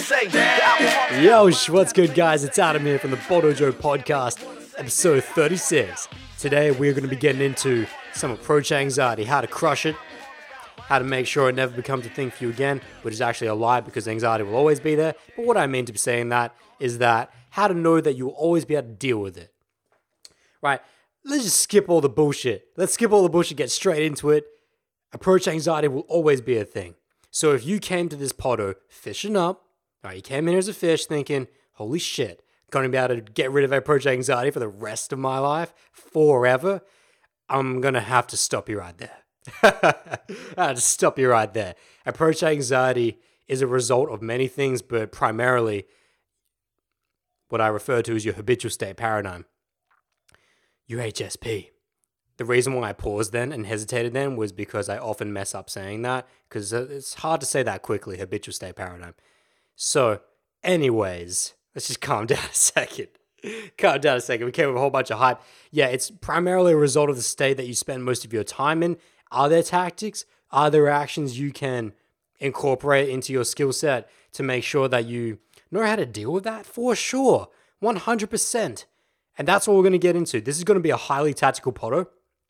Yo, what's good, guys? It's Adam here from the Bodojo Podcast, episode 36. Today, we're going to be getting into some approach anxiety, how to crush it, how to make sure it never becomes a thing for you again, which is actually a lie because anxiety will always be there. But what I mean to be saying that is that how to know that you'll always be able to deal with it. Right? Let's just skip all the bullshit. Let's skip all the bullshit, get straight into it. Approach anxiety will always be a thing. So if you came to this podo fishing up, right, you came in here as a fish thinking, holy shit, gonna be able to get rid of approach anxiety for the rest of my life, forever, I'm gonna have to stop you right there. I have to stop you right there. Approach anxiety is a result of many things, but primarily what I refer to as your habitual state paradigm, your HSP. The reason why I paused then and hesitated then was because I often mess up saying that because it's hard to say that quickly, habitual state paradigm. So, anyways, let's just calm down a second. Calm down a second. We came with a whole bunch of hype. Yeah, it's primarily a result of the state that you spend most of your time in. Are there tactics? Are there actions you can incorporate into your skill set to make sure that you know how to deal with that? For sure. 100%. And that's what we're going to get into. This is going to be a highly tactical podo.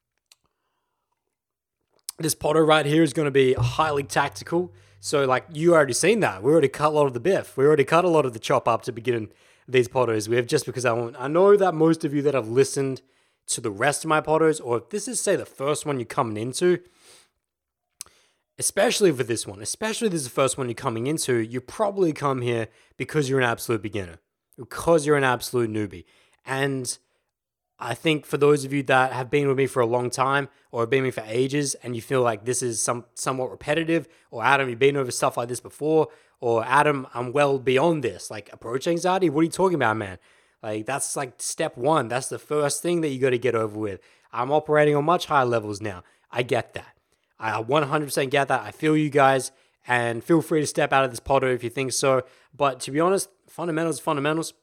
This podo right here is going to be highly tactical. So, like, you already seen that. We already cut a lot of the biff. We already cut a lot of the chop up to begin these podos with, just because I know that most of you that have listened to the rest of my podos, or if this is, say, the first one you're coming into, especially for this one, especially if this is the first one you're coming into, you probably come here because you're an absolute beginner, because you're an absolute newbie. And I think for those of you that have been with me for a long time or have been with me for ages and you feel like this is somewhat repetitive, or Adam, you've been over stuff like this before, or Adam, I'm well beyond this, like approach anxiety, what are you talking about, man? Like that's like step one. That's the first thing that you got to get over with. I'm operating on much higher levels now. I get that. I 100% get that. I feel you guys, and feel free to step out of this podo if you think so. But to be honest, fundamentals.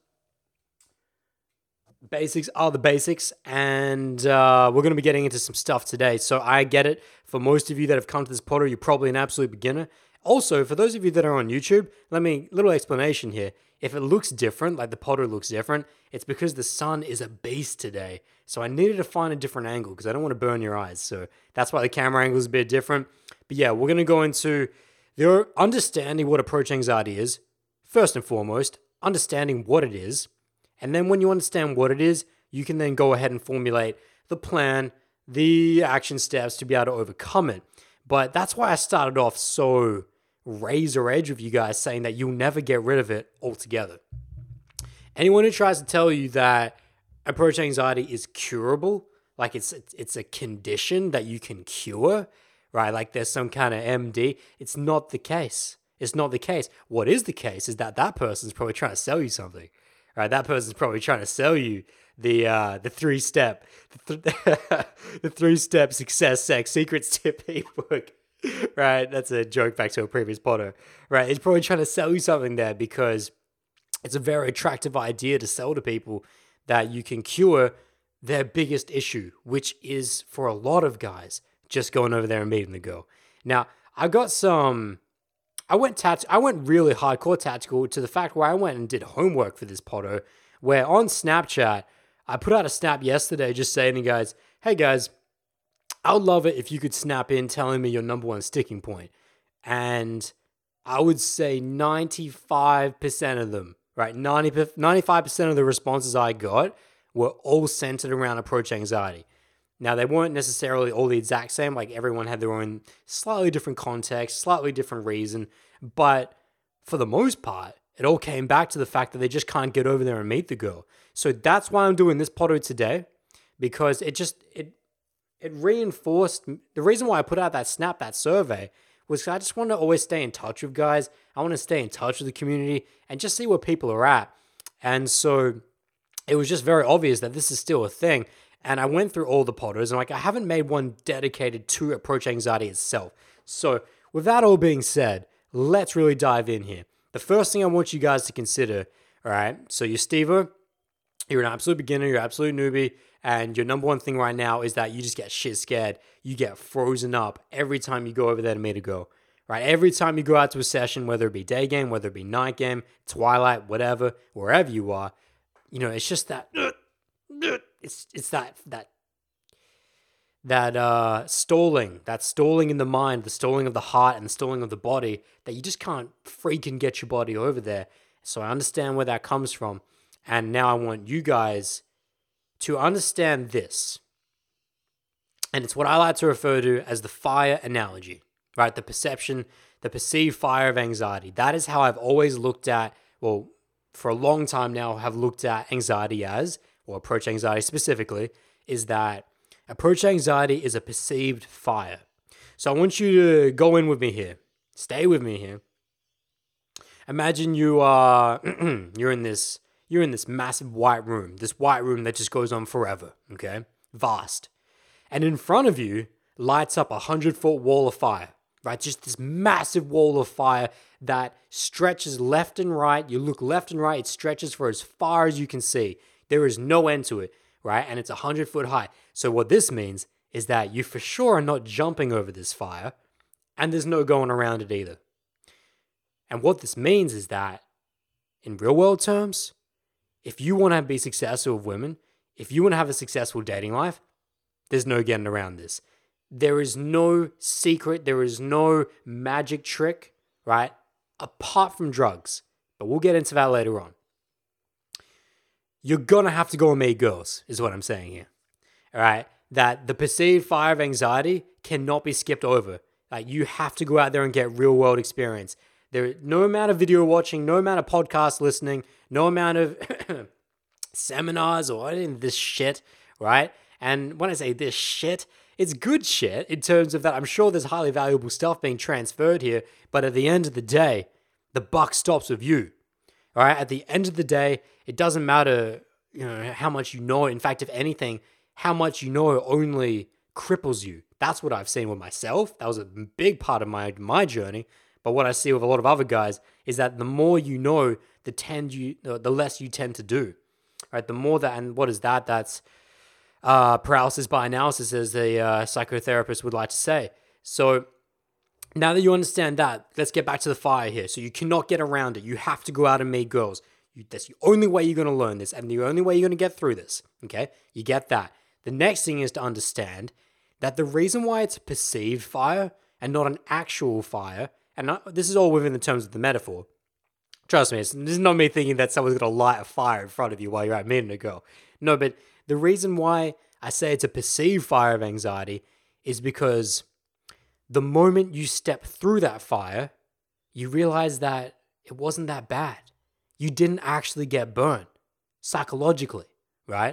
Basics are the basics, and we're going to be getting into some stuff today. So I get it. For most of you that have come to this podo, you're probably an absolute beginner. Also, for those of you that are on YouTube, little explanation here. If it looks different, like the podo looks different, it's because the sun is a beast today. So I needed to find a different angle because I don't want to burn your eyes. So that's why the camera angle is a bit different. But yeah, we're going to go into the understanding what approach anxiety is. First and foremost, understanding what it is. And then when you understand what it is, you can then go ahead and formulate the plan, the action steps to be able to overcome it. But that's why I started off so razor edge with you guys, saying that you'll never get rid of it altogether. Anyone who tries to tell you that approach anxiety is curable, like it's a condition that you can cure, right? Like there's some kind of MD. It's not the case. It's not the case. What is the case is that person's probably trying to sell you something. Right, that person's probably trying to sell you the 3-step the 3-step success sex secrets tip ebook. Right, that's a joke back to a previous podo. Right, he's probably trying to sell you something there because it's a very attractive idea to sell to people that you can cure their biggest issue, which is for a lot of guys just going over there and meeting the girl. Now, I went really hardcore tactical to the fact where I went and did homework for this podo, where on Snapchat, I put out a snap yesterday just saying to you guys, hey guys, I would love it if you could snap in telling me your number one sticking point. And I would say 95% of them, right? 95% of the responses I got were all centered around approach anxiety. Now, they weren't necessarily all the exact same, like everyone had their own slightly different context, slightly different reason, but for the most part, it all came back to the fact that they just can't get over there and meet the girl. So that's why I'm doing this podo today, because it reinforced, the reason why I put out that survey was I just want to always stay in touch with guys. I want to stay in touch with the community and just see where people are at. And so it was just very obvious that this is still a thing. And I went through all the podos, and I haven't made one dedicated to approach anxiety itself. So with that all being said, let's really dive in here. The first thing I want you guys to consider, all right, so you're Steve-O, you're an absolute beginner, you're an absolute newbie, and your number one thing right now is that you just get shit scared. You get frozen up every time you go over there to meet a girl, right? Every time you go out to a session, whether it be day game, whether it be night game, twilight, whatever, wherever you are, it's just that, it's that stalling in the mind, the stalling of the heart and the stalling of the body that you just can't freaking get your body over there. So I understand where that comes from. And now I want you guys to understand this. And it's what I like to refer to as the fire analogy, right? The perceived fire of anxiety. That is how I've always looked at, well, for a long time now, have looked at anxiety as, or approach anxiety specifically, is that approach anxiety is a perceived fire. So I want you to go in with me here. Stay with me here. Imagine you are, you're in this massive white room that just goes on forever, okay? Vast. And in front of you lights up 100-foot wall of fire, right? Just this massive wall of fire that stretches left and right. You look left and right, it stretches for as far as you can see. There is no end to it, right? And it's 100-foot high. So what this means is that you for sure are not jumping over this fire, and there's no going around it either. And what this means is that, in real world terms, if you want to be successful with women, if you want to have a successful dating life, there's no getting around this. There is no secret, there is no magic trick, right? Apart from drugs. But we'll get into that later on. You're going to have to go and meet girls, is what I'm saying here. All right? That the perceived fire of anxiety cannot be skipped over. Like, you have to go out there and get real world experience. No amount of video watching, no amount of podcast listening, no amount of seminars or any of this shit, right? And when I say this shit, it's good shit in terms of that I'm sure there's highly valuable stuff being transferred here, but at the end of the day, the buck stops with you. All right? At the end of the day, it doesn't matter, how much you know. In fact, if anything, how much you know only cripples you. That's what I've seen with myself. That was a big part of my journey. But what I see with a lot of other guys is that the more you know, the less you tend to do. Right? The more that, and what is that? That's paralysis by analysis, as the psychotherapist would like to say. So now that you understand that, let's get back to the fire here. So you cannot get around it. You have to go out and meet girls. That's the only way you're going to learn this, and the only way you're going to get through this. Okay? You get that. The next thing is to understand that the reason why it's a perceived fire and not an actual fire, and this is all within the terms of the metaphor. Trust me, this is not me thinking that someone's going to light a fire in front of you while you're out meeting a girl. No, but the reason why I say it's a perceived fire of anxiety is because the moment you step through that fire, you realize that it wasn't that bad. You didn't actually get burned psychologically, right?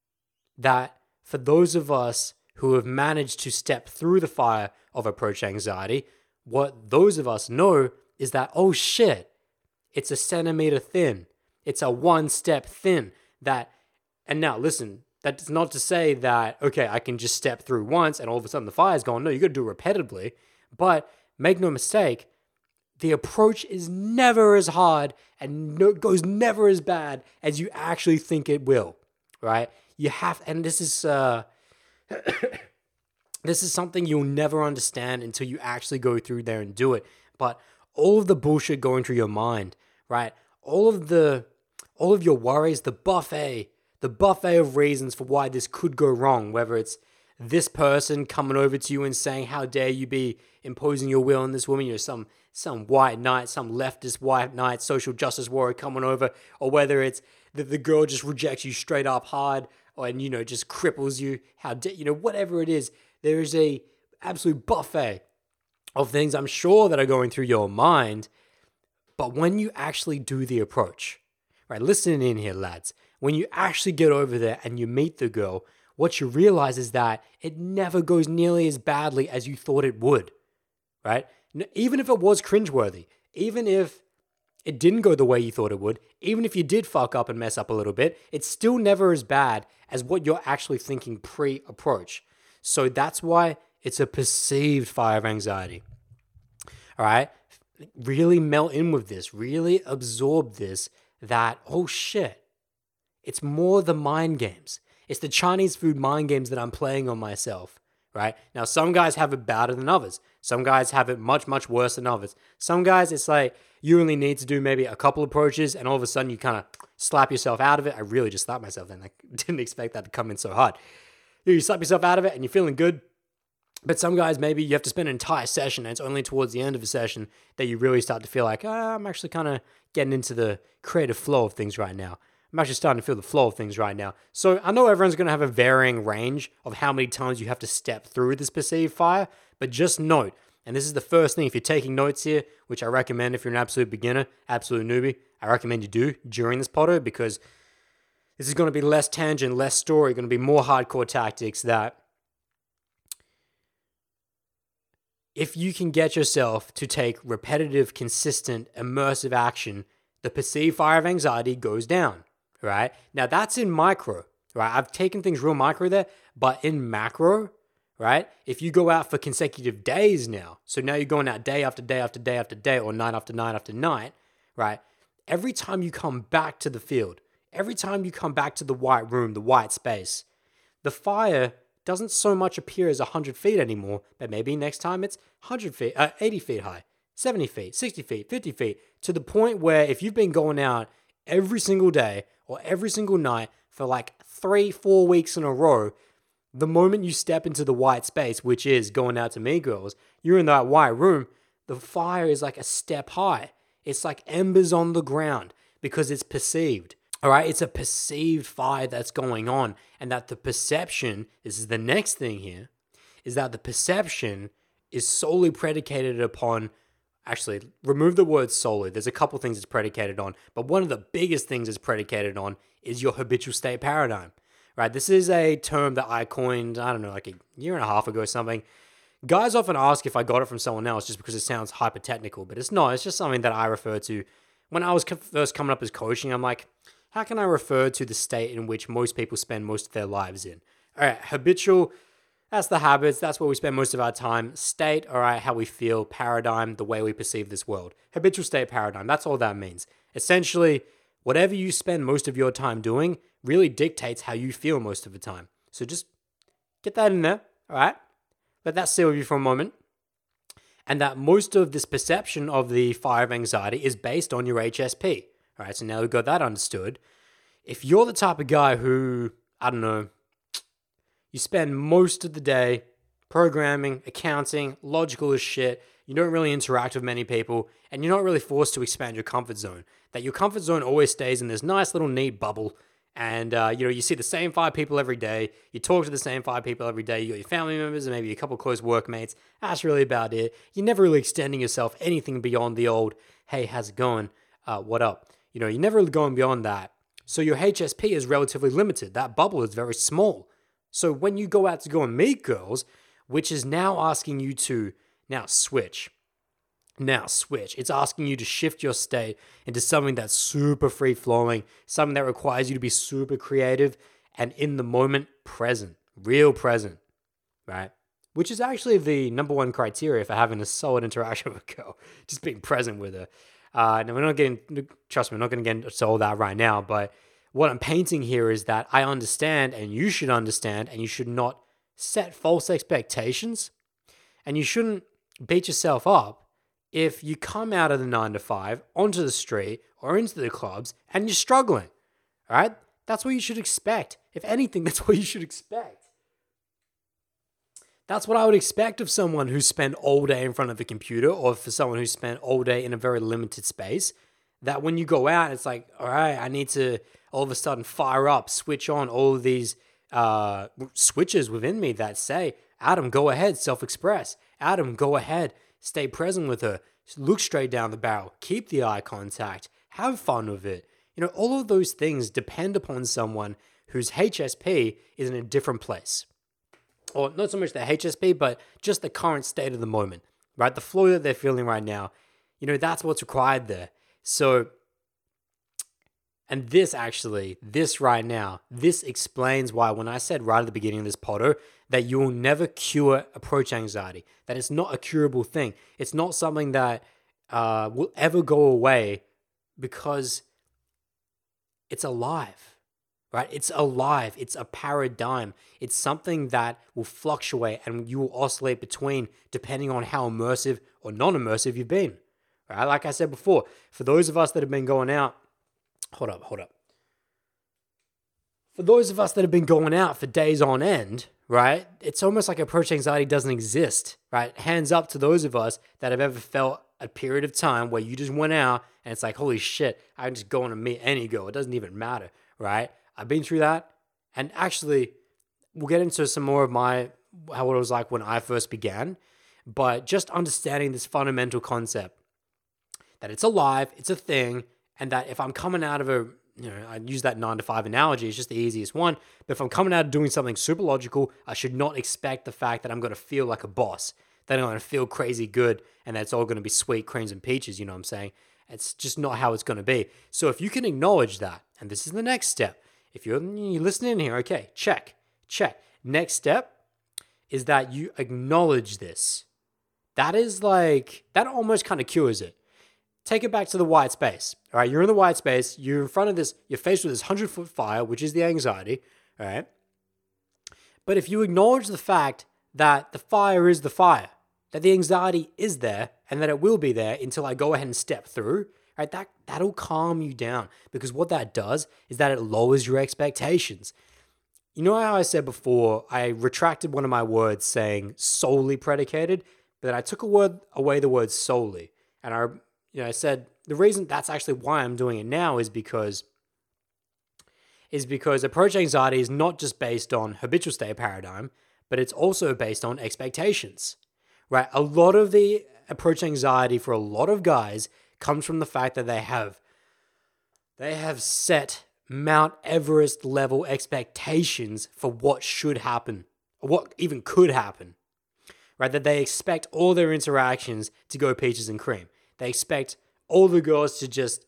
That for those of us who have managed to step through the fire of approach anxiety, what those of us know is that, oh shit, it's a centimeter thin. It's a 1 step thin. And now listen, that's not to say that, okay, I can just step through once and all of a sudden the fire's gone. No, you got to do it repetitively. But make no mistake, the approach is never as hard and goes never as bad as you actually think it will, right? And this is this is something you'll never understand until you actually go through there and do it. But all of the bullshit going through your mind, right? All of your worries, the buffet of reasons for why this could go wrong, whether it's this person coming over to you and saying, how dare you be imposing your will on this woman, some white knight, some leftist white knight, social justice warrior coming over, or whether it's the girl just rejects you straight up hard, and just cripples you, whatever it is, there is a absolute buffet of things I'm sure that are going through your mind. But when you actually do the approach, right, listen in here, lads, when you actually get over there and you meet the girl, what you realize is that it never goes nearly as badly as you thought it would, right? Even if it was cringeworthy, even if it didn't go the way you thought it would, even if you did fuck up and mess up a little bit, it's still never as bad as what you're actually thinking pre-approach. So that's why it's a perceived fire of anxiety. All right? Really melt in with this. Really absorb this, that, oh shit, it's more the mind games. It's the Chinese food mind games that I'm playing on myself, right? Now, some guys have it better than others. Some guys have it much, much worse than others. Some guys, it's like you only need to do maybe a couple approaches and all of a sudden you kind of slap yourself out of it. I really just slapped myself and I didn't expect that to come in so hard. You slap yourself out of it and you're feeling good. But some guys, maybe you have to spend an entire session and it's only towards the end of a session that you really start to feel like, I'm actually kind of getting into the creative flow of things right now. I'm actually starting to feel the flow of things right now. So I know everyone's going to have a varying range of how many times you have to step through this perceived fire, but just note, and this is the first thing, if you're taking notes here, which I recommend if you're an absolute beginner, absolute newbie, I recommend you do during this Potto, because this is going to be less tangent, less story, going to be more hardcore tactics that if you can get yourself to take repetitive, consistent, immersive action, the perceived fire of anxiety goes down, right? Now that's in micro, right? I've taken things real micro there, but in macro, right? If you go out for consecutive days now, so now you're going out day after day after day after day, or night after night after night, right? Every time you come back to the field, every time you come back to the white room, the white space, the fire doesn't so much appear as 100 feet anymore, but maybe next time it's 100 feet, 80 feet high, 70 feet, 60 feet, 50 feet, to the point where if you've been going out every single day or every single night for like 3-4 weeks in a row, the moment you step into the white space, which is going out to meet girls, you're in that white room, the fire is like a step high. It's like embers on the ground because it's perceived. All right, it's a perceived fire that's going on, and that the perception, this is the next thing here, is that the perception is solely predicated upon, actually, remove the word solely, there's a couple things it's predicated on, but one of the biggest things it's predicated on is your habitual state paradigm, right? This is a term that I coined, I don't know, like a year and a half ago or something. Guys often ask if I got it from someone else just because it sounds hyper technical, but it's not, it's just something that I refer to. When I was first coming up as coaching, I'm like, how can I refer to the state in which most people spend most of their lives in? All right, habitual, that's the habits, that's where we spend most of our time. State, all right, how we feel. Paradigm, the way we perceive this world. Habitual state paradigm, that's all that means. Essentially, whatever you spend most of your time doing really dictates how you feel most of the time. So just get that in there, all right? Let that sit with you for a moment. And that most of this perception of the fire of anxiety is based on your HSP. All right, so now we've got that understood. If you're the type of guy who, I don't know, you spend most of the day programming, accounting, logical as shit, you don't really interact with many people, and you're not really forced to expand your comfort zone, that your comfort zone always stays in this nice little neat bubble, and you see the same 5 people every day, you talk to the same 5 people every day, you got your family members and maybe a couple close workmates, that's really about it. You're never really extending yourself anything beyond the old, hey, how's it going? What up? You're never really going beyond that. So your HSP is relatively limited. That bubble is very small. So when you go out to go and meet girls, which is now asking you to now switch. It's asking you to shift your state into something that's super free-flowing, something that requires you to be super creative and in the moment present, real present, right? Which is actually the number one criteria for having a solid interaction with a girl, just being present with her. Now, trust me, we're not going to get into all that right now, but what I'm painting here is that I understand, and you should understand, and you should not set false expectations, and you shouldn't beat yourself up if you come out of the 9 to 5 onto the street or into the clubs and you're struggling, all right? That's what you should expect. If anything, that's what you should expect. That's what I would expect of someone who spent all day in front of a computer, or for someone who spent all day in a very limited space, that when you go out, it's like, all right, I need to all of a sudden fire up, switch on all of these switches within me that say, Adam, go ahead, self-express. Adam, go ahead, stay present with her. Look straight down the barrel. Keep the eye contact. Have fun with it. All of those things depend upon someone whose HSP is in a different place. Or not so much the HSP, but just the current state of the moment, right? The flow that they're feeling right now, that's what's required there. So, and this right now, this explains why when I said right at the beginning of this Potto that you will never cure approach anxiety, that it's not a curable thing. It's not something that will ever go away because it's alive. right? It's alive. It's a paradigm. It's something that will fluctuate and you will oscillate between depending on how immersive or non-immersive you've been, right? Like I said before, for those of us that have been going out, hold up. For those of us that have been going out for days on end, right? It's almost like approach anxiety doesn't exist, right? Hands up to those of us that have ever felt a period of time where you just went out and it's like, holy shit, I'm just going to meet any girl. It doesn't even matter, right? I've been through that. And actually, we'll get into some more of how it was like when I first began. But just understanding this fundamental concept that it's alive, it's a thing, and that if I'm coming out of I use that 9 to 5 analogy, it's just the easiest one. But if I'm coming out of doing something super logical, I should not expect the fact that I'm going to feel like a boss, that I'm going to feel crazy good, and that it's all going to be sweet creams and peaches, you know what I'm saying? It's just not how it's going to be. So if you can acknowledge that, and this is the next step, if you're listening here, okay, check. Next step is that you acknowledge this. That almost kind of cures it. Take it back to the white space. All right, you're in the white space. You're in front of this. You're faced with this 100-foot fire, which is the anxiety. All right. But if you acknowledge the fact that the fire is the fire, that the anxiety is there, and that it will be there until I go ahead and step through, right? That'll calm you down, because what that does is that it lowers your expectations. You know how I said before, I retracted one of my words saying solely predicated, but I took away the word solely, and I said the reason that's actually why I'm doing it now is because approach anxiety is not just based on habitual state paradigm, but it's also based on expectations, right? A lot of the approach anxiety for a lot of guys comes from the fact that they have set Mount Everest level expectations for what should happen, or what even could happen, right? That they expect all their interactions to go peaches and cream. They expect all the girls to just,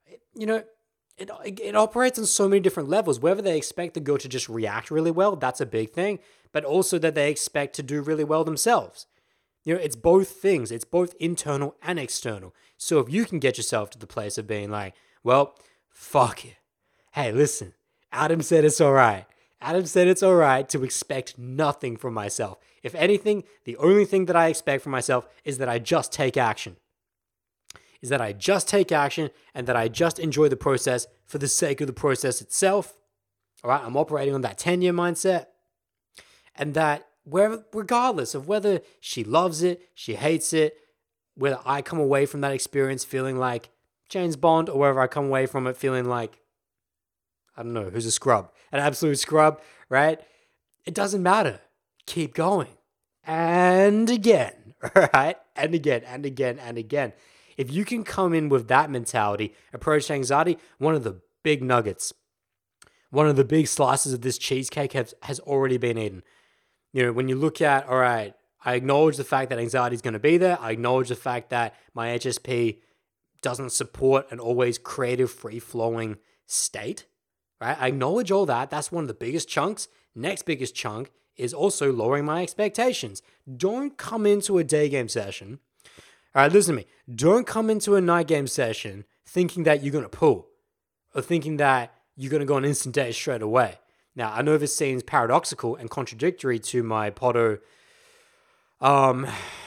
it operates on so many different levels. Whether they expect the girl to just react really well, that's a big thing, but also that they expect to do really well themselves. It's both things. It's both internal and external. So if you can get yourself to the place of being like, well, fuck it. Hey, listen, Adam said it's all right. Adam said it's all right to expect nothing from myself. If anything, the only thing that I expect from myself is that I just take action. And that I just enjoy the process for the sake of the process itself. All right, I'm operating on that 10-year mindset. And that regardless of whether she loves it, she hates it, whether I come away from that experience feeling like James Bond, or whether I come away from it feeling like, I don't know, who's a scrub? An absolute scrub, right? It doesn't matter. Keep going. And again, right? And again. If you can come in with that mentality, approach anxiety, one of the big nuggets, one of the big slices of this cheesecake has already been eaten. When you look at, all right, I acknowledge the fact that anxiety is going to be there. I acknowledge the fact that my HSP doesn't support an always creative, free-flowing state, right? I acknowledge all that. That's one of the biggest chunks. Next biggest chunk is also lowering my expectations. Don't come into a day game session. All right, listen to me. Don't come into a night game session thinking that you're going to pull, or thinking that you're going to go on instant date straight away. Now, I know this seems paradoxical and contradictory to my Potto on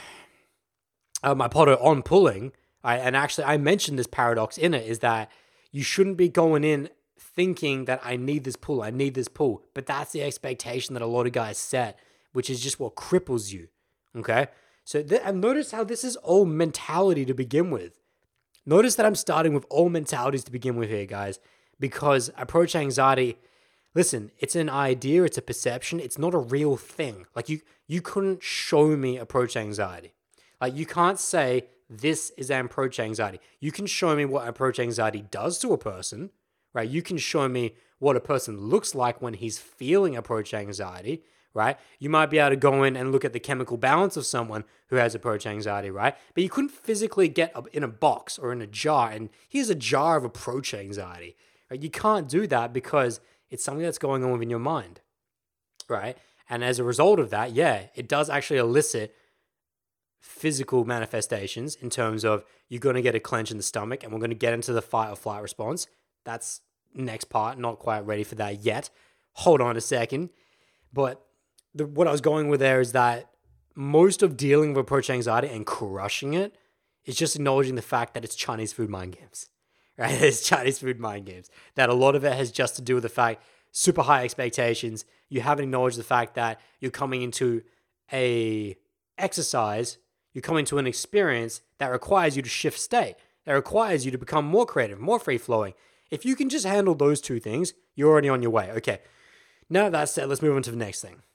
pulling. And actually, I mentioned this paradox in it, is that you shouldn't be going in thinking that I need this pull. But that's the expectation that a lot of guys set, which is just what cripples you, okay? So and notice how this is all mentality to begin with. Notice that I'm starting with all mentalities to begin with here, guys, because approach anxiety, listen, it's an idea, it's a perception, it's not a real thing. Like you couldn't show me approach anxiety. Like you can't say this is an approach anxiety. You can show me what approach anxiety does to a person, right? You can show me what a person looks like when he's feeling approach anxiety, right? You might be able to go in and look at the chemical balance of someone who has approach anxiety, right? But you couldn't physically get in a box or in a jar and here's a jar of approach anxiety, right? You can't do that because it's something that's going on within your mind, right? And as a result of that, yeah, it does actually elicit physical manifestations in terms of you're going to get a clench in the stomach and we're going to get into the fight or flight response. That's next part. Not quite ready for that yet. Hold on a second. But what I was going with there is that most of dealing with approach anxiety and crushing it is just acknowledging the fact that it's Chinese food mind games, right? It's Chinese food mind games. That a lot of it has just to do with the fact super high expectations. You haven't acknowledged the fact that you're coming into a exercise, you're coming to an experience that requires you to shift state, that requires you to become more creative, more free flowing. If you can just handle those two things, you're already on your way. Okay. Now that said, let's move on to the next thing.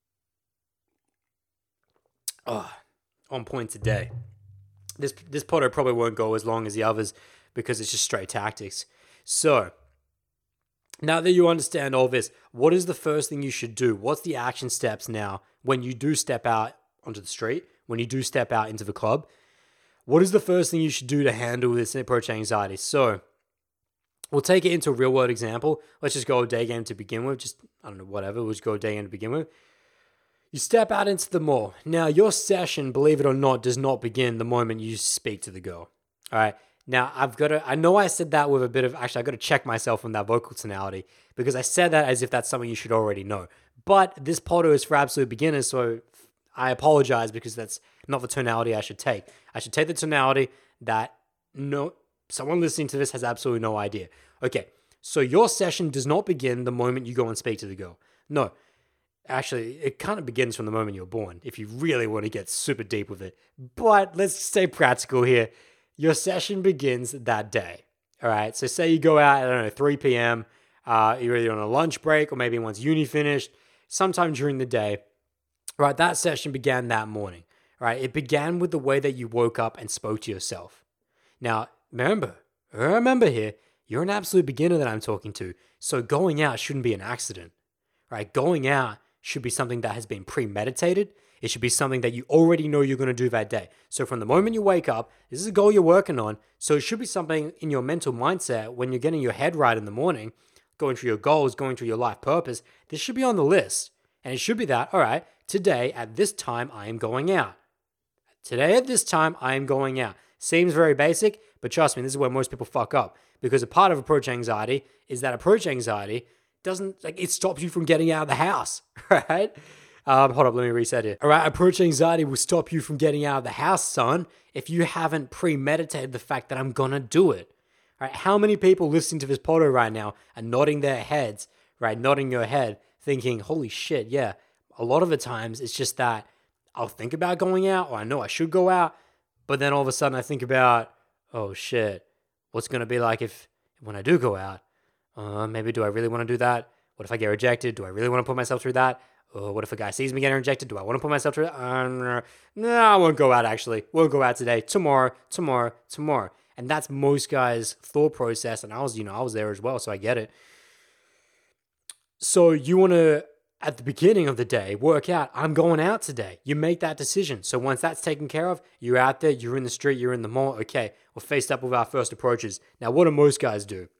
On point today. This photo probably won't go as long as the others because it's just straight tactics. So, now that you understand all this, what is the first thing you should do? What's the action steps now when you do step out onto the street, when you do step out into the club? What is the first thing you should do to handle this approach anxiety? So, we'll take it into a real world example. Let's just go a day game to begin with. Just, I don't know, whatever. We'll just go a day game to begin with. You step out into the mall. Now, your session, believe it or not, does not begin the moment you speak to the girl. All right. Now, I know I said that with a bit of, actually, I got to check myself on that vocal tonality because I said that as if that's something you should already know. But this photo is for absolute beginners, so I apologize because that's not the tonality I should take. I should take the tonality that someone listening to this has absolutely no idea. Okay, so your session does not begin the moment you go and speak to the girl. No. Actually, it kind of begins from the moment you're born, if you really want to get super deep with it. But let's stay practical here. Your session begins that day. All right. So say you go out, I don't know, 3 p.m. You're either on a lunch break or maybe once uni finished, sometime during the day. Right. That session began that morning. Right. It began with the way that you woke up and spoke to yourself. Now, remember here, you're an absolute beginner that I'm talking to. So going out shouldn't be an accident. Right. Going out should be something that has been premeditated. It should be something that you already know you're going to do that day. So from the moment you wake up, this is a goal you're working on. So it should be something in your mental mindset when you're getting your head right in the morning, going through your goals, going through your life purpose. This should be on the list. And it should be that, all right, today at this time, I am going out. Today at this time, I am going out. Seems very basic, but trust me, this is where most people fuck up. Because a part of approach anxiety is that approach anxiety it stops you from getting out of the house, right? Hold up, let me reset it. All right, approach anxiety will stop you from getting out of the house, son, if you haven't premeditated the fact that I'm gonna do it. All right, how many people listening to this photo right now are nodding their heads, right? Nodding your head, thinking, holy shit, yeah. A lot of the times it's just that I'll think about going out, or I know I should go out, but then all of a sudden I think about, oh shit, what's gonna be like when I do go out? Maybe do I really want to do that? What if I get rejected? Do I really want to put myself through that? What if a guy sees me getting rejected? Do I want to put myself through that? No, I won't go out actually. Won't go out today. Tomorrow. And that's most guys' thought process. And I was there as well, so I get it. So you want to, at the beginning of the day, work out, I'm going out today. You make that decision. So once that's taken care of, you're out there, you're in the street, you're in the mall. Okay, we're faced up with our first approaches. Now, what do most guys do?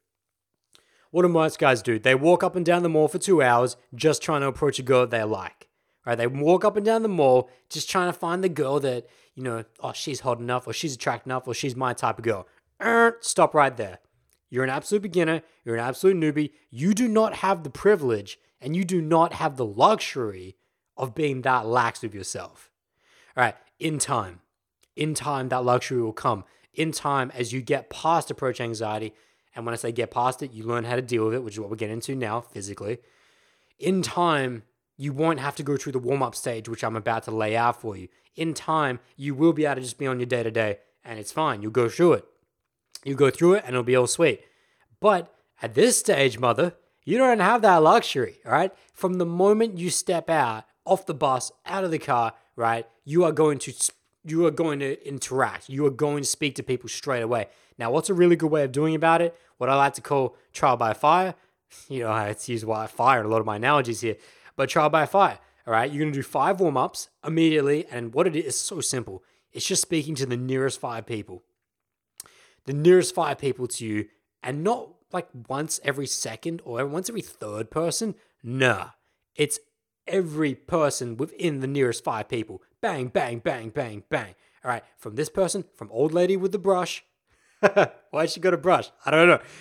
They walk up and down the mall for 2 hours just trying to approach a girl they like. Right? They walk up and down the mall just trying to find the girl that, she's hot enough, or she's attractive enough, or she's my type of girl. Stop right there. You're an absolute beginner. You're an absolute newbie. You do not have the privilege and you do not have the luxury of being that lax with yourself. All right. In time, that luxury will come. In time, as you get past approach anxiety, and when I say get past it, you learn how to deal with it, which is what we're getting into now physically. In time, you won't have to go through the warm-up stage, which I'm about to lay out for you. In time, you will be able to just be on your day-to-day, and it's fine. You'll go through it. You go through it, and it'll be all sweet. But at this stage, mother, you don't have that luxury, all right? From the moment you step out, off the bus, out of the car, right, you are going to interact. You are going to speak to people straight away. Now, what's a really good way of doing about it? What I like to call trial by fire. I use fire in a lot of my analogies here, but trial by fire. All right, you're going to do 5 warm-ups immediately, and what it is so simple. It's just speaking to the nearest 5 people. The nearest 5 people to you, and not like once every second or once every third person. Nah, it's every person within the nearest 5 people. Bang, bang, bang, bang, bang. All right, from this person, from old lady with the brush. Why she got a brush? I don't know.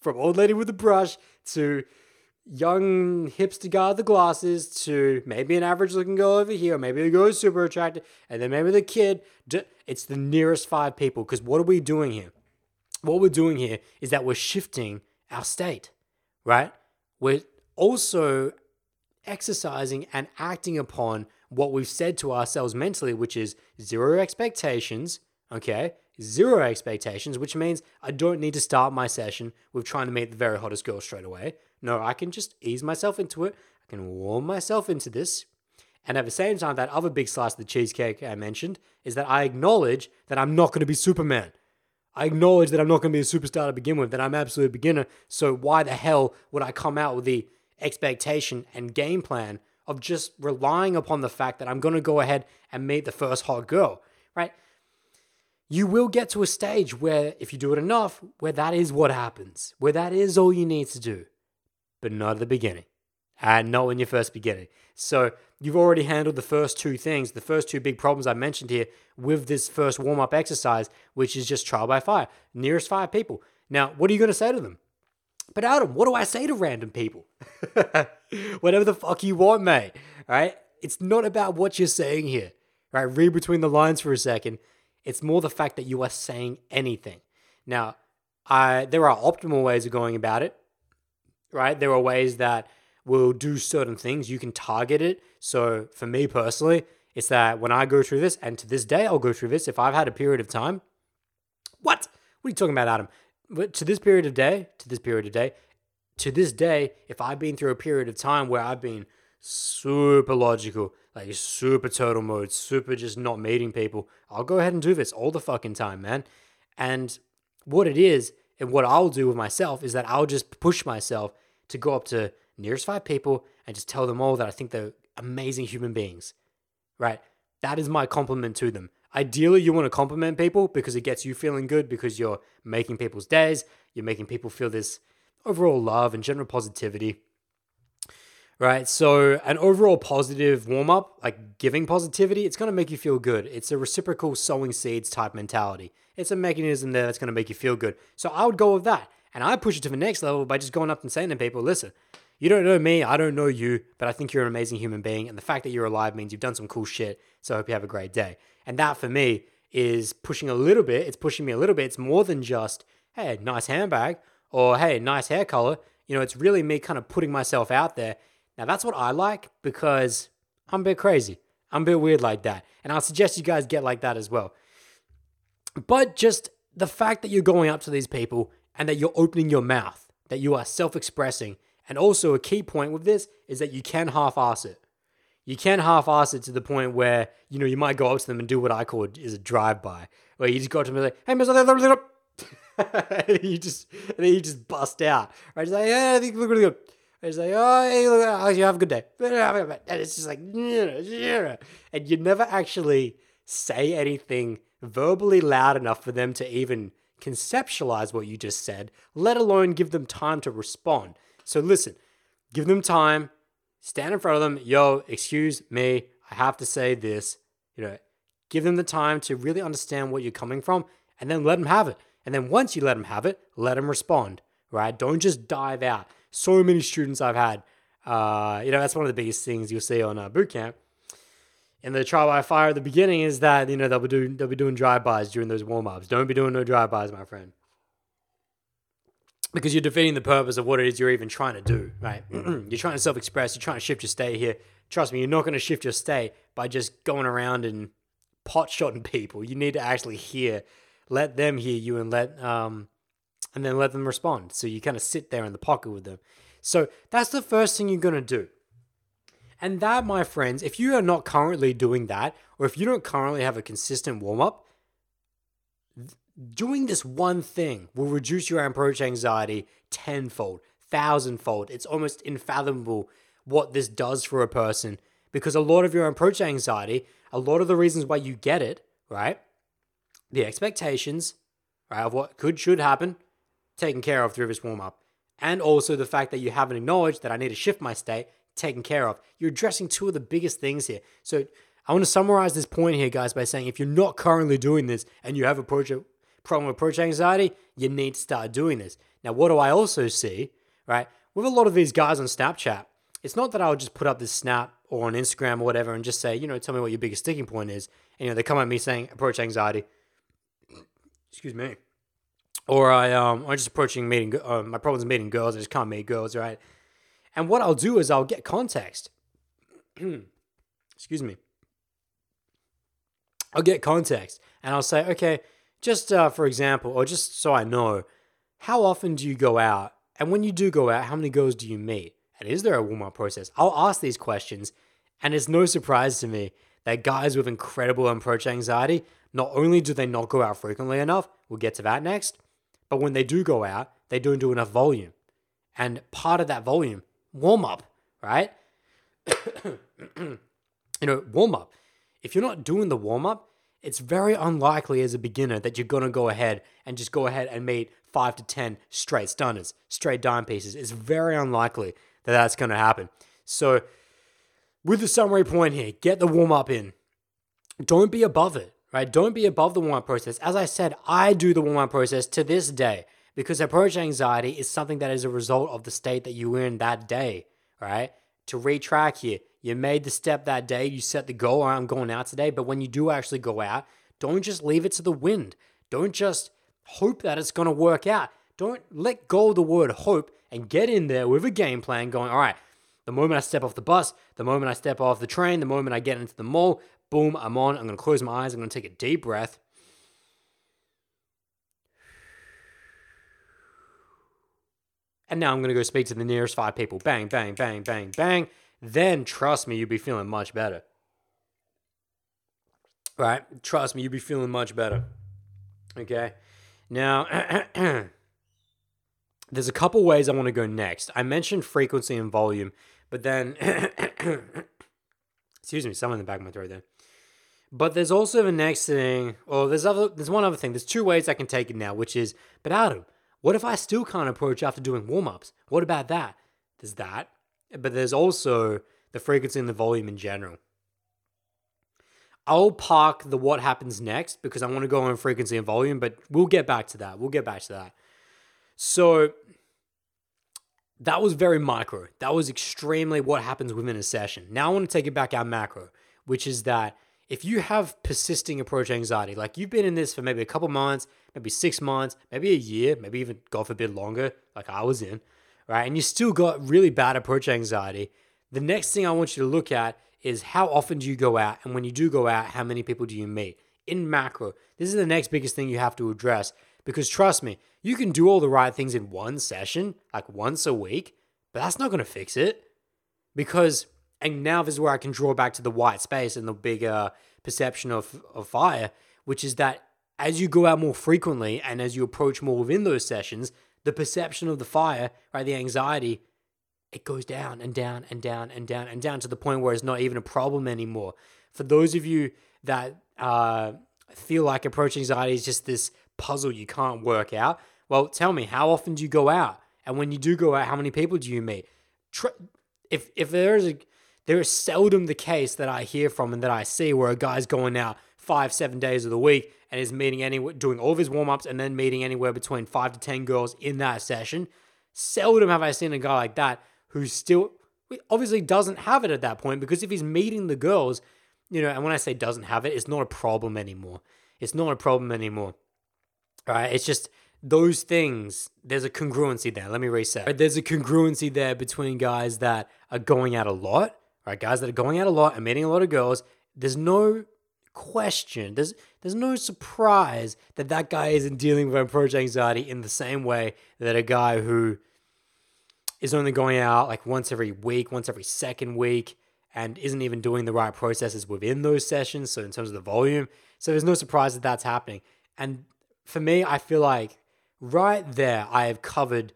from old lady with the brush to young hipster guy with the glasses to maybe an average looking girl over here, or maybe the girl who's super attractive, and then maybe the kid. It's the nearest 5 people. Because what are we doing here? What we're doing here is that we're shifting our state, right? We're also exercising and acting upon what we've said to ourselves mentally, which is 0 expectations, okay? 0 expectations, which means I don't need to start my session with trying to meet the very hottest girl straight away. No, I can just ease myself into it. I can warm myself into this. And at the same time, that other big slice of the cheesecake I mentioned is that I acknowledge that I'm not going to be Superman. I acknowledge that I'm not going to be a superstar to begin with, that I'm absolutely a beginner. So why the hell would I come out with the expectation and game plan of just relying upon the fact that I'm going to go ahead and meet the first hot girl, right? You will get to a stage where, if you do it enough, where that is what happens, where that is all you need to do, but not at the beginning, and not when you're first beginning. So you've already handled the first 2 things, the first 2 big problems I mentioned here with this first warm-up exercise, which is just trial by fire, nearest 5 people. Now, what are you going to say to them? But Adam, what do I say to random people? Whatever the fuck you want, mate. Right? It's not about what you're saying here. Right? Read between the lines for a second. It's more the fact that you are saying anything. Now, there are optimal ways of going about it. Right? There are ways that will do certain things. You can target it. So for me personally, it's that when I go through this, and to this day I'll go through this, if I've had a period of time. What are you talking about, Adam? To this day, if I've been through a period of time where I've been super logical, like super total mode, super just not meeting people, I'll go ahead and do this all the fucking time, man. And what it is, and what I'll do with myself, is that I'll just push myself to go up to nearest 5 people and just tell them all that I think they're amazing human beings, right? That is my compliment to them. Ideally, you want to compliment people because it gets you feeling good, because you're making people's days, you're making people feel this overall love and general positivity, right? So an overall positive warm-up, like giving positivity, it's going to make you feel good. It's a reciprocal sowing seeds type mentality. It's a mechanism there that's going to make you feel good. So I would go with that. And I push it to the next level by just going up and saying to people, listen, you don't know me, I don't know you, but I think you're an amazing human being. And the fact that you're alive means you've done some cool shit. So I hope you have a great day. And that for me is pushing a little bit. It's pushing me a little bit. It's more than just, hey, nice handbag, or hey, nice hair color. You know, it's really me kind of putting myself out there. Now that's what I like, because I'm a bit crazy. I'm a bit weird like that. And I'll suggest you guys get like that as well. But just the fact that you're going up to these people and that you're opening your mouth, that you are self-expressing. And also a key point with this is that you can half-ass it. You can half-ass it to the point where, you know, you might go up to them and do what I call is a drive-by, where you just go up to them and like, hey, Mr. and you just bust out. Right? Just like, yeah, I think you look really good. And it's like, oh, hey, look, oh, you have a good day. And it's just like, and you never actually say anything verbally loud enough for them to even conceptualize what you just said, let alone give them time to respond. So listen, give them time, stand in front of them, yo, excuse me, I have to say this, you know, give them the time to really understand what you're coming from, and then let them have it. And then once you let them have it, let them respond, right? Don't just dive out. So many students I've had, you know, that's one of the biggest things you'll see on bootcamp. In the trial by fire at the beginning is that, you know, they'll be doing drive-bys during those warm-ups. Don't be doing no drive-bys, my friend. Because you're defeating the purpose of what it is you're even trying to do, right? You're trying to self-express. You're trying to shift your state here. Trust me, you're not going to shift your state by just going around and pot-shotting people. You need to actually let them hear you, and then let them respond. So you kind of sit there in the pocket with them. So that's the first thing you're going to do. And that, my friends, if you are not currently doing that, or if you don't currently have a consistent warm-up, doing this one thing will reduce your approach anxiety tenfold, thousandfold. It's almost unfathomable what this does for a person, because a lot of your approach anxiety, a lot of the reasons why you get it, right? The expectations, right, of what should happen, taken care of through this warm-up. And also the fact that you haven't acknowledged that I need to shift my state, taken care of. You're addressing two of the biggest things here. So I want to summarize this point here, guys, by saying if you're not currently doing this and you have a problem with approach anxiety, you need to start doing this. Now, what do I also see, right? With a lot of these guys on Snapchat, it's not that I'll just put up this snap or on Instagram or whatever and just say, tell me what your biggest sticking point is. And, they come at me saying approach anxiety. Excuse me. Or I'm just approaching meeting, my problem's meeting girls. I just can't meet girls, right? And what I'll do is I'll get context. Excuse me. I'll get context and I'll say, okay, just for example, or just so I know, how often do you go out? And when you do go out, how many girls do you meet? And is there a warm-up process? I'll ask these questions, and it's no surprise to me that guys with incredible approach anxiety, not only do they not go out frequently enough, we'll get to that next, but when they do go out, they don't do enough volume. And part of that volume, warm-up, right? Warm-up. If you're not doing the warm-up, it's very unlikely as a beginner that you're going to go ahead and meet 5 to 10 straight stunners, straight dime pieces. It's very unlikely that that's going to happen. So with the summary point here, get the warm-up in. Don't be above it, right? Don't be above the warm-up process. As I said, I do the warm-up process to this day because approach anxiety is something that is a result of the state that you were in that day, right? To retrack here, you made the step that day, you set the goal, I'm going out today, but when you do actually go out, don't just leave it to the wind. Don't just hope that it's going to work out. Don't let go of the word hope and get in there with a game plan going, all right, the moment I step off the bus, the moment I step off the train, the moment I get into the mall, boom, I'm on, I'm going to close my eyes, I'm going to take a deep breath. And now I'm going to go speak to the nearest 5 people. Bang, bang, bang, bang, bang. Then trust me, you'll be feeling much better. Right? Trust me, you'll be feeling much better. Okay? Now, there's a couple ways I want to go next. I mentioned frequency and volume, but then, excuse me, something in the back of my throat there. But there's also the next thing, or there's one other thing. There's 2 ways I can take it now, which is, but Adam, what if I still can't approach after doing warm-ups? What about that? There's that. But there's also the frequency and the volume in general. I'll park the what happens next because I want to go on frequency and volume, but we'll get back to that. So that was very micro. That was extremely what happens within a session. Now I want to take it back out macro, which is that if you have persisting approach anxiety, like you've been in this for maybe a couple months, maybe 6 months, maybe a year, maybe even God forbid longer, like I was in, right? And you still got really bad approach anxiety. The next thing I want you to look at is how often do you go out? And when you do go out, how many people do you meet? In macro, this is the next biggest thing you have to address because trust me, you can do all the right things in one session, like once a week, but that's not going to fix it because, and now this is where I can draw back to the white space and the big perception of fire, which is that as you go out more frequently and as you approach more within those sessions, the perception of the fire, right, the anxiety, it goes down and down and down and down and down to the point where it's not even a problem anymore. For those of you that feel like approach anxiety is just this puzzle you can't work out, well, tell me, how often do you go out? And when you do go out, how many people do you meet? If there is seldom the case that I hear from and that I see where a guy's going out 5-7 days of the week and is meeting doing all of his warm-ups and then meeting anywhere between 5 to 10 girls in that session. Seldom have I seen a guy like that who still obviously doesn't have it at that point, because if he's meeting the girls, and when I say doesn't have it, it's not a problem anymore. It's not a problem anymore. All right, it's just those things, there's a congruency there. Let me reset. Right? There's a congruency there between guys that are going out a lot, right? Guys that are going out a lot and meeting a lot of girls. There's no question. There's no surprise that guy isn't dealing with approach anxiety in the same way that a guy who is only going out like once every week, once every second week, and isn't even doing the right processes within those sessions. So in terms of the volume, so there's no surprise that that's happening. And for me, I feel like right there, I have covered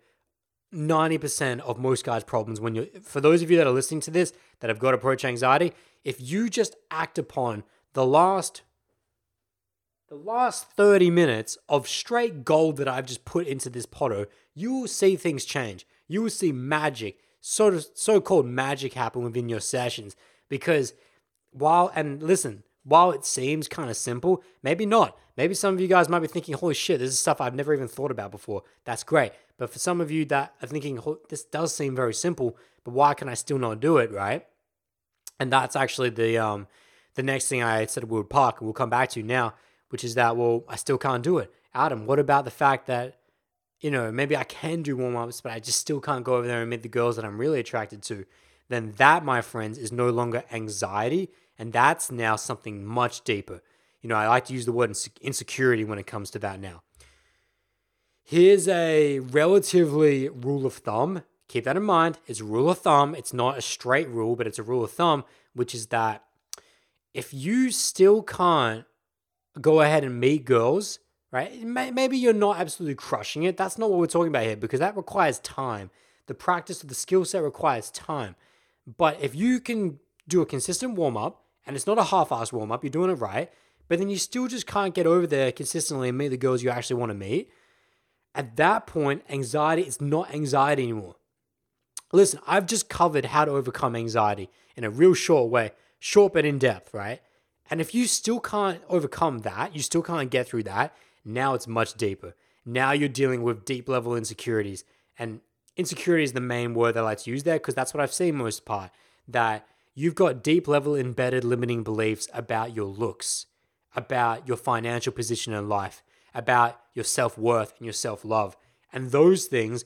90% of most guys' problems. For those of you that are listening to this, that have got approach anxiety, if you just act upon the last 30 minutes of straight gold that I've just put into this potto, you will see things change. You will see magic, so-called magic happen within your sessions. Because while it seems kind of simple, maybe not. Maybe some of you guys might be thinking, holy shit, this is stuff I've never even thought about before. That's great. But for some of you that are thinking, this does seem very simple, but why can I still not do it, right? And that's actually the next thing I said we would park, and we'll come back to now, which is that, well, I still can't do it. Adam, what about the fact that, maybe I can do warm-ups, but I just still can't go over there and meet the girls that I'm really attracted to? Then that, my friends, is no longer anxiety, and that's now something much deeper. I like to use the word insecurity when it comes to that now. Here's a relatively rule of thumb. Keep that in mind. It's a rule of thumb. It's not a straight rule, but it's a rule of thumb, which is that if you still can't go ahead and meet girls, right? Maybe you're not absolutely crushing it. That's not what we're talking about here, because that requires time. The practice of the skill set requires time. But if you can do a consistent warm-up, and it's not a half-assed warm-up, you're doing it right, but then you still just can't get over there consistently and meet the girls you actually want to meet, at that point, anxiety is not anxiety anymore. Listen, I've just covered how to overcome anxiety in a real short way, short but in depth, right? And if you still can't overcome that, you still can't get through that, now it's much deeper. Now you're dealing with deep level insecurities. And insecurity is the main word I like to use there, because that's what I've seen most part, that you've got deep level embedded limiting beliefs about your looks, about your financial position in life, about your self-worth and your self-love. And those things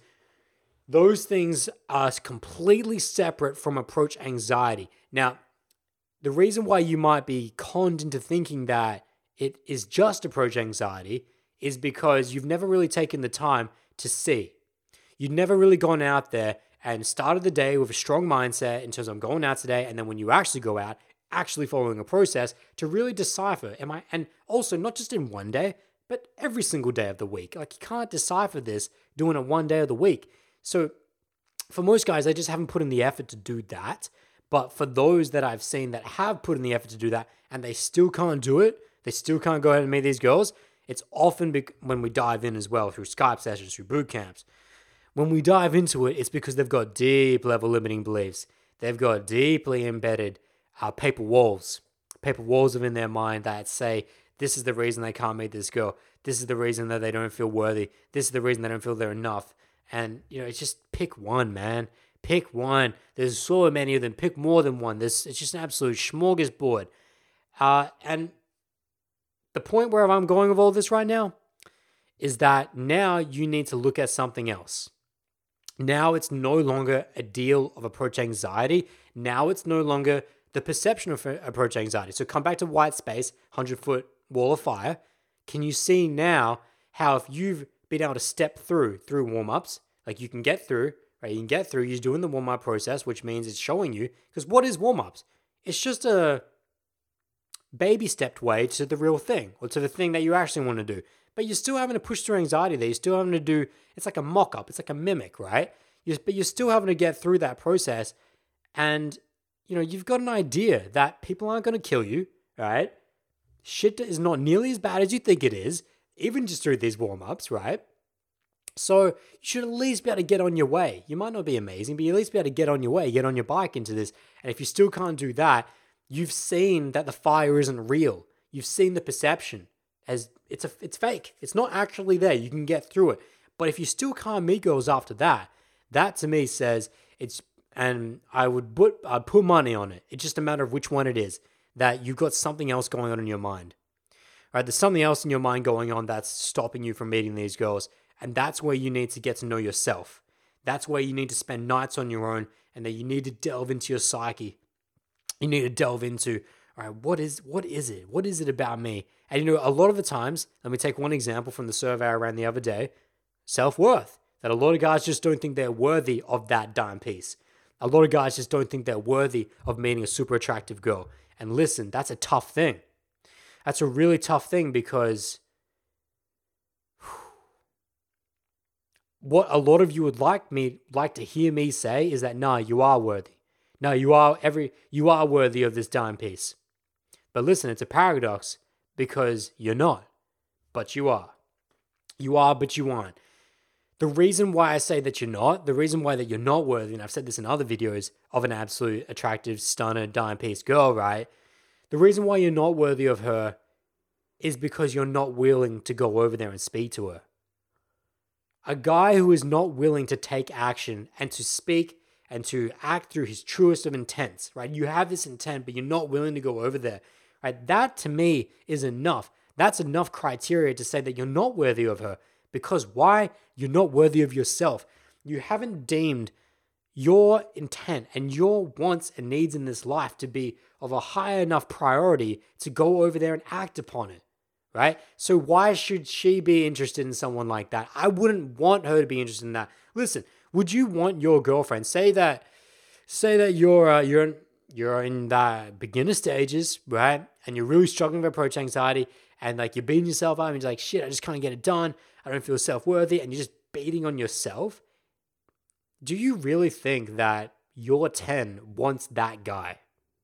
are completely separate from approach anxiety. Now, the reason why you might be conned into thinking that it is just approach anxiety is because you've never really taken the time to see. You've never really gone out there and started the day with a strong mindset in terms of, I'm going out today, and then when you actually go out, actually following a process to really decipher, and also not just in one day, but every single day of the week. Like, you can't decipher this doing it one day of the week. So for most guys, they just haven't put in the effort to do that. But for those that I've seen that have put in the effort to do that and they still can't do it, they still can't go ahead and meet these girls, it's often when we dive in as well through Skype sessions, through boot camps. When we dive into it, it's because they've got deep level limiting beliefs. They've got deeply embedded paper walls within their mind that say, this is the reason they can't meet this girl. This is the reason that they don't feel worthy. This is the reason they don't feel they're enough. And, it's just pick one, man. Pick one. There's so many of them. Pick more than one. It's just an absolute smorgasbord. And the point where I'm going with all this right now is that now you need to look at something else. Now it's no longer a deal of approach anxiety. Now it's no longer the perception of approach anxiety. So come back to white space, 100-foot wall of fire. Can you see now how if you've been able to step through warm-ups, like you can get through, right? You can get through, you're doing the warm-up process, which means it's showing you, because what is warm-ups? It's just a baby stepped way to the real thing, or to the thing that you actually want to do. But you're still having to push through anxiety there. You're still having to do, it's like a mock-up, it's like a mimic, right? But you're still having to get through that process. And, you've got an idea that people aren't going to kill you, right? Shit is not nearly as bad as you think it is, even just through these warm-ups, right? So you should at least be able to get on your way. You might not be amazing, but you at least be able to get on your way, get on your bike into this. And if you still can't do that, you've seen that the fire isn't real. You've seen the perception as it's fake. It's not actually there. You can get through it. But if you still can't meet girls after that, that to me says and I'd put money on it. It's just a matter of which one it is, that you've got something else going on in your mind. Right? There's something else in your mind going on that's stopping you from meeting these girls. And that's where you need to get to know yourself. That's where you need to spend nights on your own, and that you need to delve into your psyche. You need to delve into, all right, what is it? What is it about me? And a lot of the times, let me take one example from the survey I ran the other day, self-worth. That a lot of guys just don't think they're worthy of that dime piece. A lot of guys just don't think they're worthy of meeting a super attractive girl. And listen, that's a tough thing. That's a really tough thing, because what a lot of you would like to hear me say is that, no, you are worthy. No, you are worthy of this dime piece. But listen, it's a paradox, because you're not, but you are. You are, but you aren't. The reason why I say that you're not, the reason why that you're not worthy, and I've said this in other videos of an absolute attractive, stunner, dime piece girl, right? The reason why you're not worthy of her is because you're not willing to go over there and speak to her. A guy who is not willing to take action and to speak and to act through his truest of intents, right? You have this intent, but you're not willing to go over there, right? That to me is enough. That's enough criteria to say that you're not worthy of her. Because why? You're not worthy of yourself. You haven't deemed your intent and your wants and needs in this life to be of a high enough priority to go over there and act upon it, right? So why should she be interested in someone like that? I wouldn't want her to be interested in that. Listen, would you want your girlfriend, say that you're in the beginner stages, right? And you're really struggling with approach anxiety, and like you're beating yourself up and you're like, shit, I just can't get it done. I don't feel self-worthy, and you're just beating on yourself. Do you really think that your 10 wants that guy?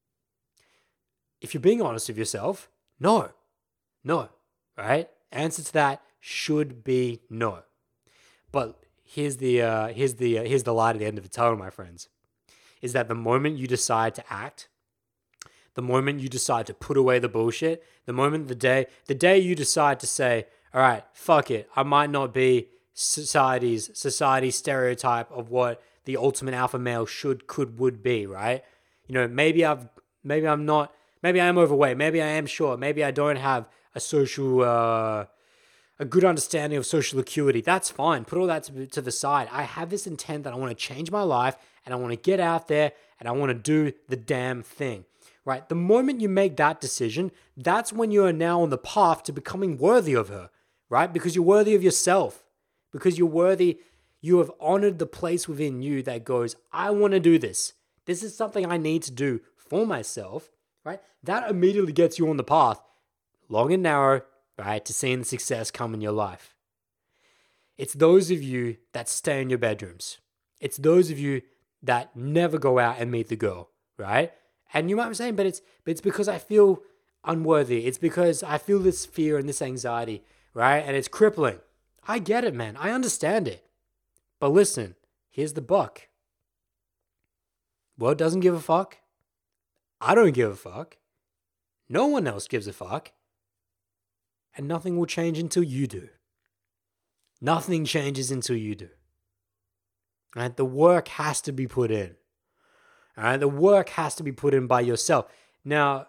If you're being honest with yourself, no, right? Answer to that should be no. But here's the light at the end of the tunnel, my friends, is that the moment you decide to act, the moment you decide to put away the bullshit, the day you decide to say, all right, fuck it, I might not be society's stereotype of what the ultimate alpha male would be, right? You know, maybe I am overweight, maybe I am short, maybe I don't have a good understanding of social acuity. That's fine. Put all that to the side. I have this intent that I want to change my life and I want to get out there and I want to do the damn thing, right? The moment you make that decision, that's when you are now on the path to becoming worthy of her, right? Because you're worthy of yourself, because you're worthy. You have honored the place within you that goes, I want to do this. This is something I need to do for myself, right? That immediately gets you on the path, long and narrow, right, to seeing the success come in your life. It's those of you that stay in your bedrooms. It's those of you that never go out and meet the girl, right? And you might be saying, but it's because I feel unworthy. It's because I feel this fear and this anxiety, right? And it's crippling. I get it, man. I understand it. But listen, here's the buck. World doesn't give a fuck. I don't give a fuck. No one else gives a fuck. And nothing will change until you do. Nothing changes until you do. Right? The work has to be put in. All right? The work has to be put in by yourself. Now,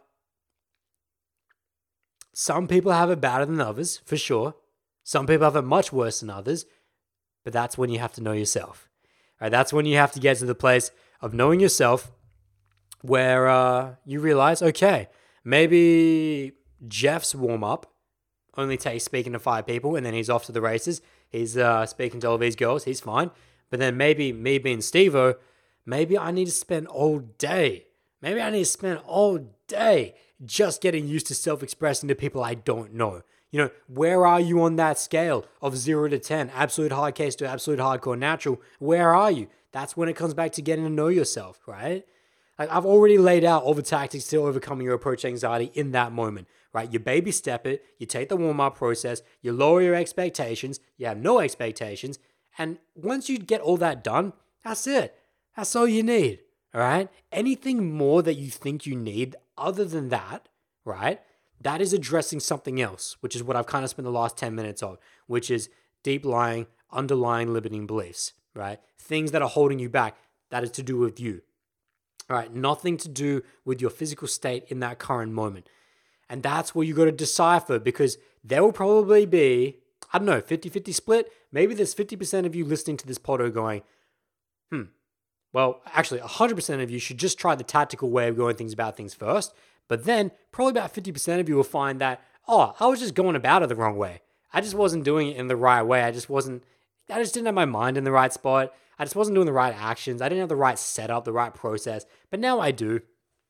some people have it better than others, for sure. Some people have it much worse than others. But that's when you have to know yourself. All right? That's when you have to get to the place of knowing yourself where you realize, okay, maybe Jeff's warm-up only takes speaking to 5 people and then he's off to the races. He's speaking to all these girls. He's fine. But then maybe me being Steve-O, maybe I need to spend all day. Maybe I need to spend all day just getting used to self-expressing to people I don't know. You know, where are you on that scale of 0 to 10? Absolute hard case to absolute hardcore natural. Where are you? That's when it comes back to getting to know yourself, right? Like I've already laid out all the tactics to overcoming your approach anxiety in that moment, right? You baby step it, you take the warm-up process, you lower your expectations, you have no expectations, and once you get all that done, that's it. That's all you need, all right? Anything more that you think you need other than that, right? That is addressing something else, which is what I've kind of spent the last 10 minutes on, which is deep-lying, underlying limiting beliefs, right? Things that are holding you back. That is to do with you, all right? Nothing to do with your physical state in that current moment. And that's where you got to decipher, because there will probably be, I don't know, 50-50 split. Maybe there's 50% of you listening to this pod going, well, actually 100% of you should just try the tactical way of going about things first. But then probably about 50% of you will find that, I was just going about it the wrong way. I just wasn't doing it in the right way. I just didn't have my mind in the right spot. I just wasn't doing the right actions. I didn't have the right setup, the right process. But now I do.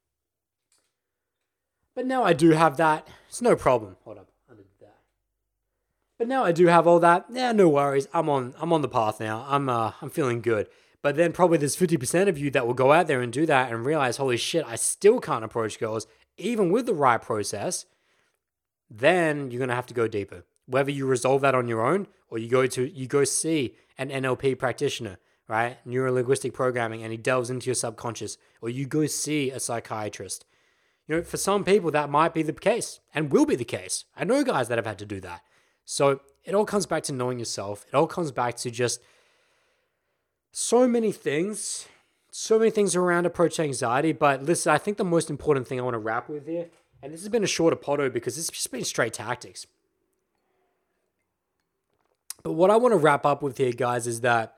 Have that. It's no problem. Hold up. I did that. But now I do have all that. Yeah, no worries. I'm on the path now. I'm feeling good. But then probably there's 50% of you that will go out there and do that and realize, holy shit, I still can't approach girls, even with the right process. Then you're going to have to go deeper. Whether you resolve that on your own or you go see an NLP practitioner, right? Neuro-linguistic programming, and he delves into your subconscious, or you go see a psychiatrist. You know, for some people that might be the case and will be the case. I know guys that have had to do that. So it all comes back to knowing yourself. It all comes back to just so many things around approach anxiety. But listen, I think the most important thing I want to wrap with here, and this has been a shorter podo because it's just been straight tactics. But what I want to wrap up with here, guys, is that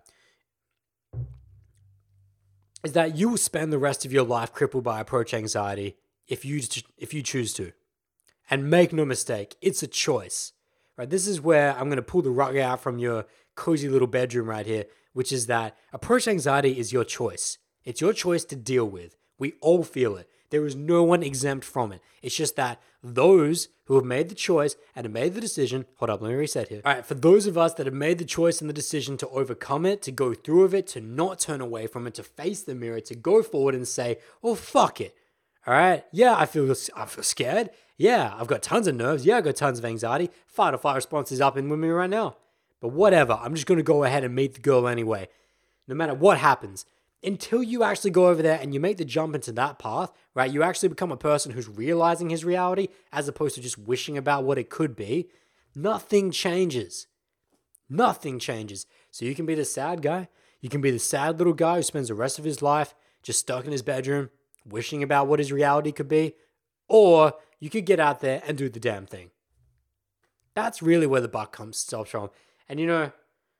you will spend the rest of your life crippled by approach anxiety if you choose to. And make no mistake, it's a choice. Right? This is where I'm going to pull the rug out from your cozy little bedroom right here, which is that approach anxiety is your choice. It's your choice to deal with. We all feel it. There is no one exempt from it. It's just that those who have made the choice and have made the decision, hold up, let me reset here. All right, for those of us that have made the choice and the decision to overcome it, to go through with it, to not turn away from it, to face the mirror, to go forward and say, oh, fuck it. All right, yeah, I feel scared. Yeah, I've got tons of nerves. Yeah, I've got tons of anxiety. Fight or flight response is up in with me right now. But whatever, I'm just going to go ahead and meet the girl anyway. No matter what happens. Until you actually go over there and you make the jump into that path, right? You actually become a person who's realizing his reality as opposed to just wishing about what it could be. Nothing changes. Nothing changes. So you can be the sad guy. You can be the sad little guy who spends the rest of his life just stuck in his bedroom, wishing about what his reality could be. Or you could get out there and do the damn thing. That's really where the buck stops from. And you know,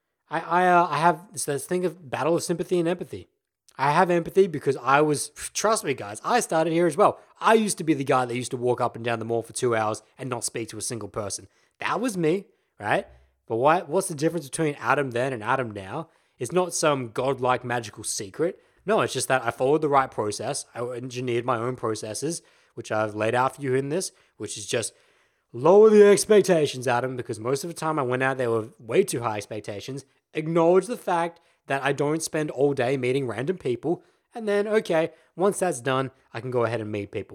I have this thing of battle of sympathy and empathy. I have empathy because trust me guys, I started here as well. I used to be the guy that used to walk up and down the mall for 2 hours and not speak to a single person. That was me, right? But what's the difference between Adam then and Adam now? It's not some godlike magical secret. No, it's just that I followed the right process. I engineered my own processes, which I've laid out for you in this, which is just lower the expectations, Adam, because most of the time I went out there with way too high expectations. Acknowledge the fact that I don't spend all day meeting random people. And then, okay, once that's done, I can go ahead and meet people.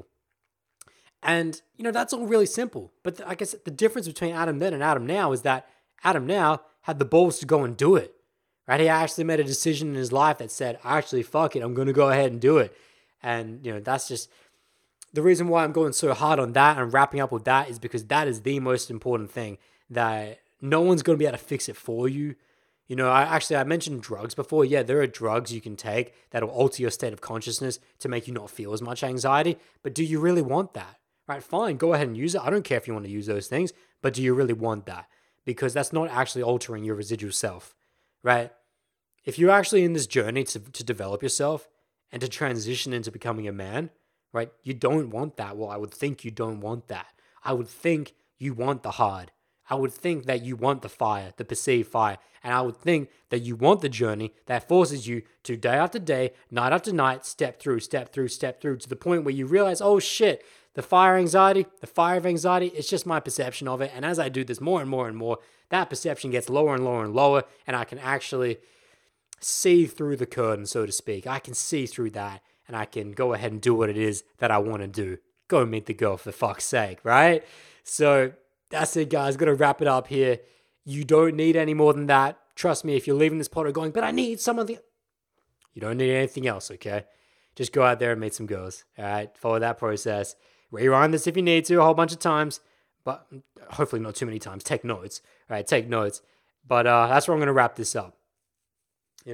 And, you know, that's all really simple. But I guess the difference between Adam then and Adam now is that Adam now had the balls to go and do it. Right? He actually made a decision in his life that said, actually, fuck it, I'm going to go ahead and do it. And, you know, that's just the reason why I'm going so hard on that and wrapping up with that is because that is the most important thing, that no one's going to be able to fix it for you. You know, I mentioned drugs before. Yeah, there are drugs you can take that will alter your state of consciousness to make you not feel as much anxiety. But do you really want that? Right, fine, go ahead and use it. I don't care if you want to use those things, but do you really want that? Because that's not actually altering your residual self, right? If you're actually in this journey to develop yourself and to transition into becoming a man, right, you don't want that. Well, I would think you don't want that. I would think you want the hard. I would think that you want the fire, the perceived fire. And I would think that you want the journey that forces you to day after day, night after night, step through, to the point where you realize, oh shit, the fire of anxiety, it's just my perception of it. And as I do this more and more and more, that perception gets lower and lower and lower. And I can actually see through the curtain, so to speak. I can see through that. And I can go ahead and do what it is that I want to do. Go meet the girl for fuck's sake, right? So that's it, guys. Got to wrap it up here. You don't need any more than that. Trust me, if you're leaving this pod going, but I need some of the... You don't need anything else, okay? Just go out there and meet some girls, all right? Follow that process. Rewind this if you need to a whole bunch of times, but hopefully not too many times. Take notes, all right? Take notes. But that's where I'm going to wrap this up. You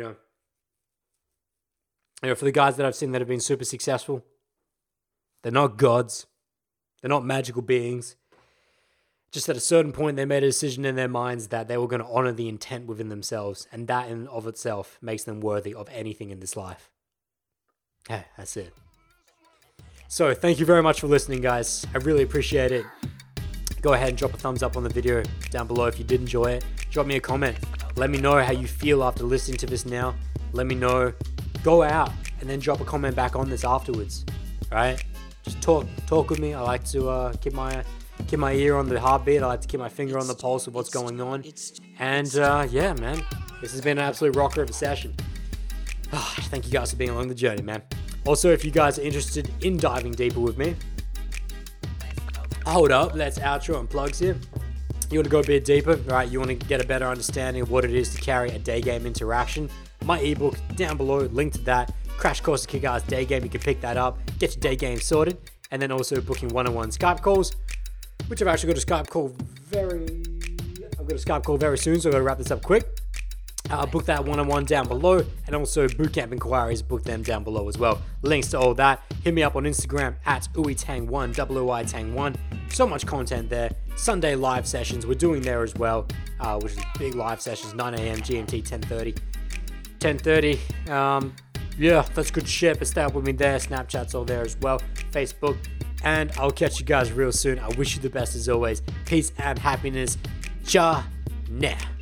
know, for the guys that I've seen that have been super successful, they're not gods. They're not magical beings. Just at a certain point, they made a decision in their minds that they were going to honor the intent within themselves. And that in of itself makes them worthy of anything in this life. Yeah, that's it. So thank you very much for listening, guys. I really appreciate it. Go ahead and drop a thumbs up on the video down below if you did enjoy it. Drop me a comment. Let me know how you feel after listening to this now. Let me know. Go out and then drop a comment back on this afterwards. All right? Just talk with me. I like to keep my ear on the heartbeat. I like to keep my finger on the pulse of what's going on. And yeah, man, this has been an absolute rocker of a session. Thank you guys for being along the journey, man. Also, if you guys are interested in diving deeper with me, hold up, let's outro and plugs here. You want to go a bit deeper, right? You want to get a better understanding of what it is to carry a day game interaction. My ebook down below, link to that. Crash Course to Kick-Ass Day Game. You can pick that up, get your day game sorted, and then also booking one-on-one Skype calls, which I've actually got a Skype call I've got a Skype call very soon, so I've got to wrap this up quick. Book that one-on-one down below, and also bootcamp inquiries, book them down below as well. Links to all that. Hit me up on Instagram at uitang1, WOITang1. So much content there. Sunday live sessions we're doing there as well, which is big live sessions, 9 a.m. GMT, 10:30. Yeah, that's good shit, but stay up with me there. Snapchat's all there as well, Facebook, and I'll catch you guys real soon. I wish you the best as always. Peace and happiness. Ja, nah.